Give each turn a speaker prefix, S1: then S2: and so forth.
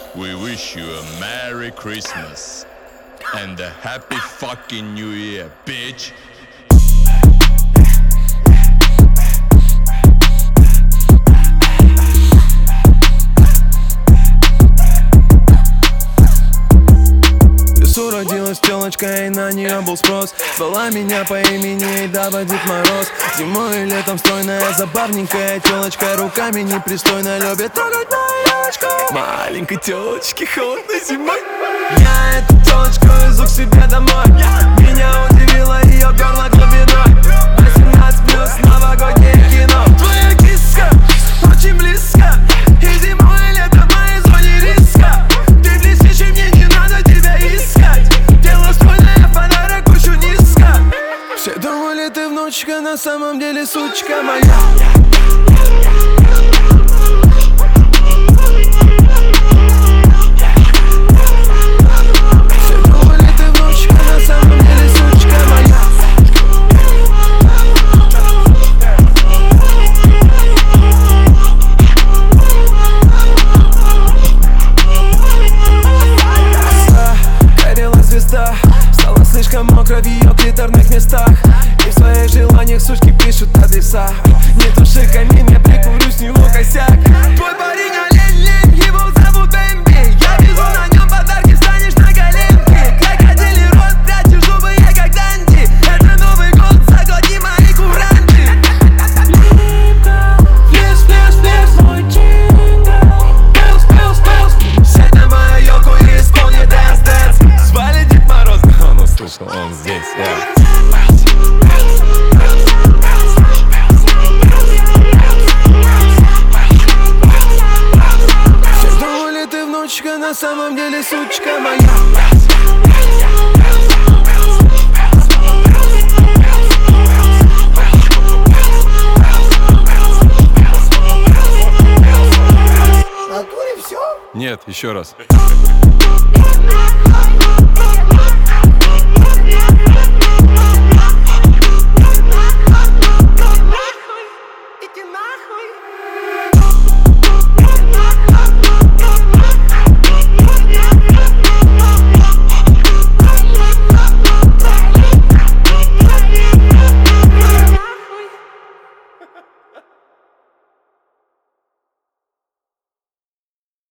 S1: We wish you a Merry Christmas and a Happy fucking New Year, bitch.
S2: Родилась телочка, и на нее был спрос. Звала меня по имени, дава Дед Мороз. Зимой и летом стройная, забавненькая телочка, руками непристойно любит трогать мою елочку. Маленькой телочке холодно зимой. Я эту телочку везу к себе домой. Меня удивило ее горло глубиной. 18+ новогоднее кино. Твоя киска очень близко, и зимой и летом в моей зоне риска. Ты блестишь, и мне не надо тебя искать. Тело стройное, подарок очень низко. Все думали, ты внучка, на самом деле сучка моя. Стала слишком мокро в ее клиторных местах, и в своих желаниях сучки пишут адреса. Не туши камин, я прикурю с него косяк. Твой парень олень, его зовут Бэмби. Я везу на нем подарки, станешь на коленки. Крокодилий рот, прячешь зубы, я как Данди. Это Новый год, заглотни мои куранты. Плес, плес, плес, мой джингл. Пилс, пилс, пилс. Сядь на мою елку и исполни дэнс, дэнс. Звали Дед Мороз, но он услышал, он здесь, Все думали, ты внучка, на самом деле сучка моя.
S3: В натуре все?
S2: Нет, еще раз.